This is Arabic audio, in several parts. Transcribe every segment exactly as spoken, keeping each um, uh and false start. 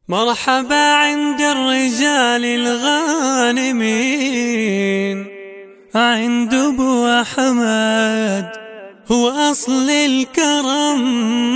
مرحبا عند الرجال الغانمين، عند ابو احمد هو اصل الكرم.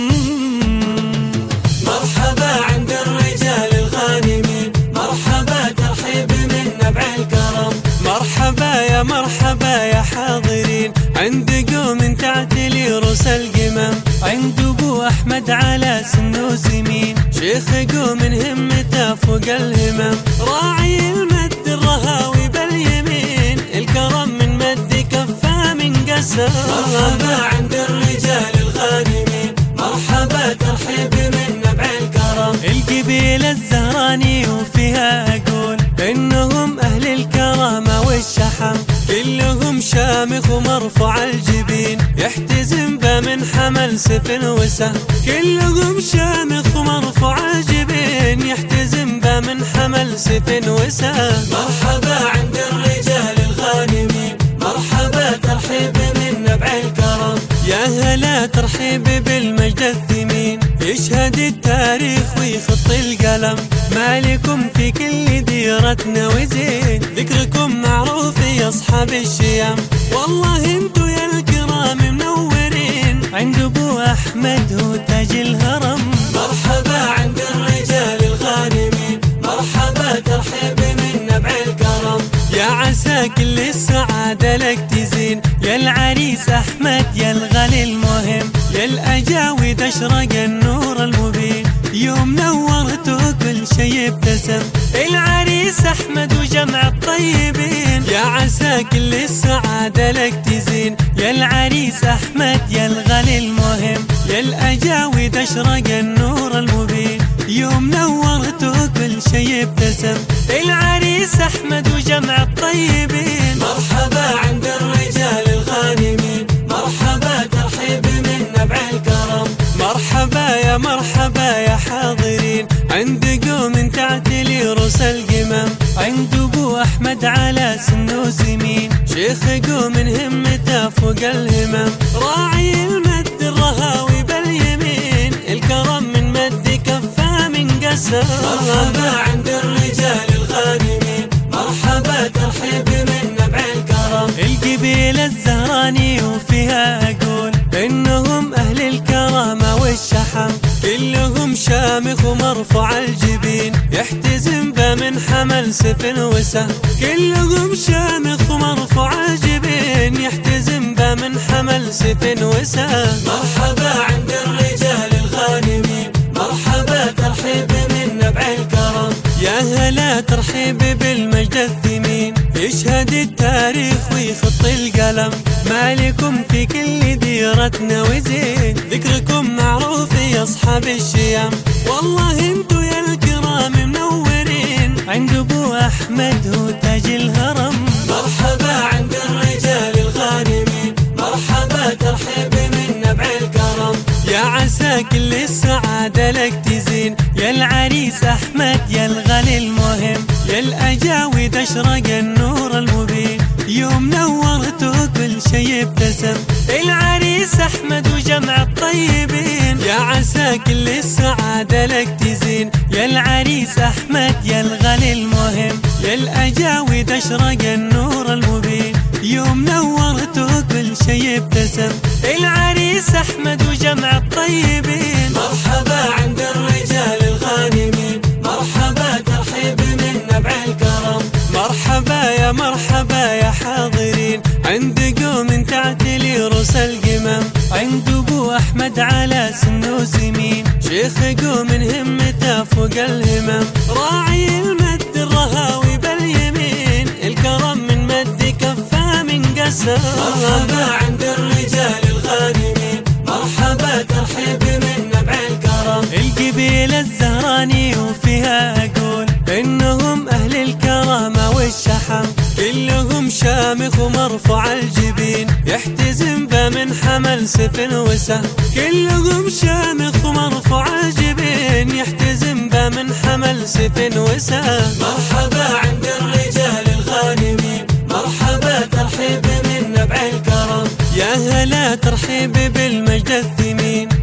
مرحبا عند الرجال الغانمين، مرحبا ترحيب من نبع الكرم. مرحبا يا مرحبا يا حاضرين، عند قوم تعتلي رؤوس القمم، عند ابو احمد على سنه سمين، شيخ قوم همته فوق الهمم، راعي المد الرهاوي باليمين، الكرم من مد كفه من قسم. مرحبا عند الرجال الغانمين، مرحبا ترحيب من نبع الكرم. القبيلة الزهراني وفيها اقول انهم اهل الكرامة والشحم، كلهم شامخ ومرفوع الجبين، يحتزم بمن حمل سيف وسهم، كلهم شامخ ومرفوع الجبين، يحتزم بمن حمل سيف وسهم. مرحبا عند الرجال الغانمين، مرحبا ترحيب من نبع الكرم. يا هلا ترحيب بالمجد الثمين، يشهد التاريخ ويخط القلم، مالكم في كل ديرتنا وزين، ذكركم معروف يا اصحاب الشيم، والله انتو يا الكرام منورين، عند ابو احمد هو تاج الهرم. مرحبا عند الرجال الغانمين، مرحبا ترحيب من نبع الكرم. يا عسى كل السعادة لك تزين، يا العريس أحمد يا الغالي المهم، يا الأجاود أشرق النور المبين، يوم نورتوا كل شي ابتسم، العريس أحمد وجمع الطيبين. يا عسى كل السعادة لك تزين، يا العريس أحمد يا الغالي المهم، يا الأجاود أشرق النور المبين، يوم نورتوا كل شي ابتسم، العريس أحمد وجمع الطيبين. مرحبا عند الرجال الغانمين، مرحبا ترحيب من نبع الكرم. مرحبا يا مرحبا يا حاضرين، عند قوم تعتلي رؤوس القمم، عند ابو احمد على سنه سمين، شيخ قوم همته فوق الهمم، راعي المد الرهاوي باليمين، الكرم من مد كفه من قسم. مرحبا عند الرجال الغانمين، مرحبا ترحيب من نبع الكرم. القبيلة الزهراني وفيها اقول انهم اهل الكرامة والشحم، كلهم شامخ ومرفوع الجبين، يحتزم بمن حمل سيف وسهم، كلهم شامخ ومرفوع الجبين، يحتزم بمن حمل سيف وسهم. مرحبا عند الرجال الغانمين، مرحبا ترحيب من نبع الكرم. يا هلا ترحيب بالمجد الثمين، يشهد التاريخ ويخط القلم، مالكم في كل ديرتنا وزين، ذكركم معروف يا اصحاب الشيم، والله انتو يا الكرام منورين، عند ابو احمد هو تاج الهرم. مرحبا عند الرجال الغانمين، مرحبا ترحيب من نبع الكرم. يا عسى كل السعادة لك تزين، يا العريس أحمد يا الغالي المهم، يا الأجاود أشرق النور المبين، يوم نورتوا كل شي ابتسم، العريس أحمد وجمع الطيبين. يا عسى كل السعادة لك تزين، يا العريس أحمد يا الغالي المهم، يا الأجاود أشرق النور المبين، يوم نورتوا كل شي ابتسم، العريس أحمد وجمع الطيبين. مرحبا عند الرجال الغانمين، مرحبا ترحيب من نبع الكرم. مرحبا يا مرحبا يا حاضرين، عند قوم تعتلي رؤوس القمم، عند ابو احمد على سنه سمين، شيخ قوم همته فوق الهمم، راعي المد الرهاوي باليمين، الكرم من مد كفه من قسم. مرحبا عند الرجال الغانمين، مرحبا ترحيب من نبع الكرم. القبيلة الزهراني وفيها اقول انهم اهل الكرامة والشحم، كلهم شامخ ومرفوع الجبين، يحتزم بمن حمل سيف وسهم، كلهم شامخ ومرفوع الجبين، يحتزم بمن حمل سيف وسهم. مرحبا عند الرجال الغانمين، مرحبا ترحيب من نبع الكرم. يا هلا ترحيب بالمجد الثمين،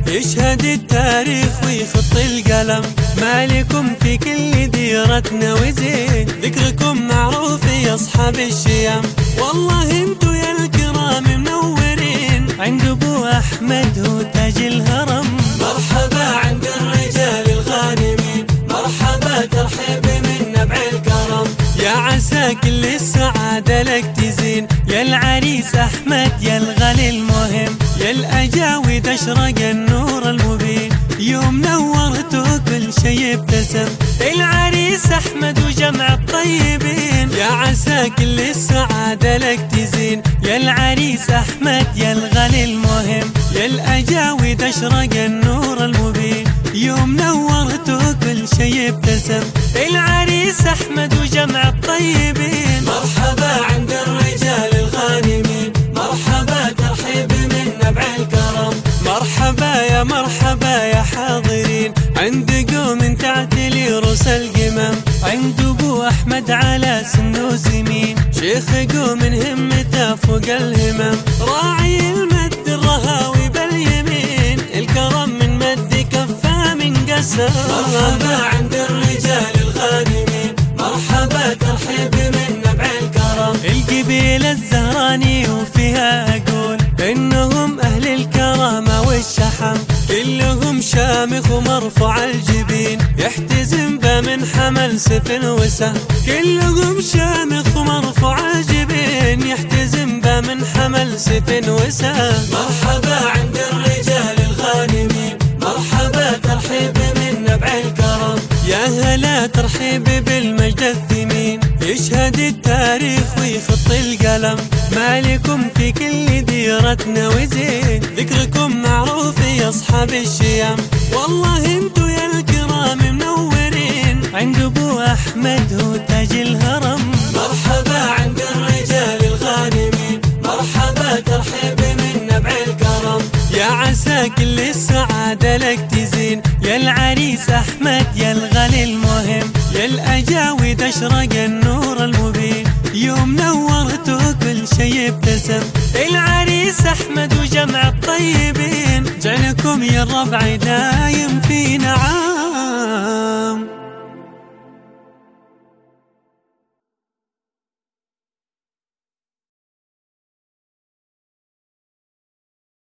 يشهد التاريخ ويخط القلم، ما لكم في كل ديرتنا وزين، ذكركم معروف يا أصحاب الشيم. والله انتو يا الكرام منورين، عند أبو أحمد هو تاج الهرم. مرحبا عند الرجال الغانمين، مرحبا ترحيب من نبع الكرم. يا عسى كل السعادة لك تزين، يا العريس أحمد يا الغالي المهم، يا الأجاود أشرق النور المبين، يوم نورتوا كل شي ابتسم. العريس أحمد وجمع الطيبين، يا عسى كل السعادة لك تزين، يا العريس أحمد يا الغالي المهم، يا الأجاود أشرق النور المبين، يوم نورتوا كل شي ابتسم. العريس أحمد وجمع الطيبين. مرحبا عند الرجال الغانمين، مرحبا ترحيب من نبع الكرم. مرحبا يا مرحبا يا حاضرين، عند قوم تعتلي رؤوس القمم، عند أبو أحمد على سن وسمين، شيخ قوم همته فوق الهمم، راعي المد الرهاوي باليمين، الكرم من مد كفه من قسم. مرحبا عند الرجال الغانمين، مرحبا ترحيب من نبع الكرم. القبيلة الزهراني وفيها أقول إنهم أهل الكرامة والشحم، كلهم شامخ ومرفوع الجبين، يحتزم به من حمل سيف وسهم، كلهم شامخ ومرفوع الجبين، يحتزم به من حمل سيف وسهم. مرحبا عند الرجال الغانمين، مرحبا ترحيب من نبع الكرم. يا هلا ترحيب بالمجد الثمين، يشهد التاريخ ويخط القلم، ما لكم في كل ديرتنا وزين، ذكركم معروف يا أصحاب الشيم. والله انتو يا الكرام منورين، عند أبو أحمد هو تاج الهرم. مرحبا عند الرجال الغانمين، مرحبا ترحيب من نبع الكرم. يا عسى كل السعادة لك تزين، يا العريس أحمد يا الغالي المهم، يا الأجاود أشرق النور المبين، يوم نورتوا كل شي ابتسم. العريس أحمد وجمع الطيبين، جعلكم يا الربع دايم في نعام.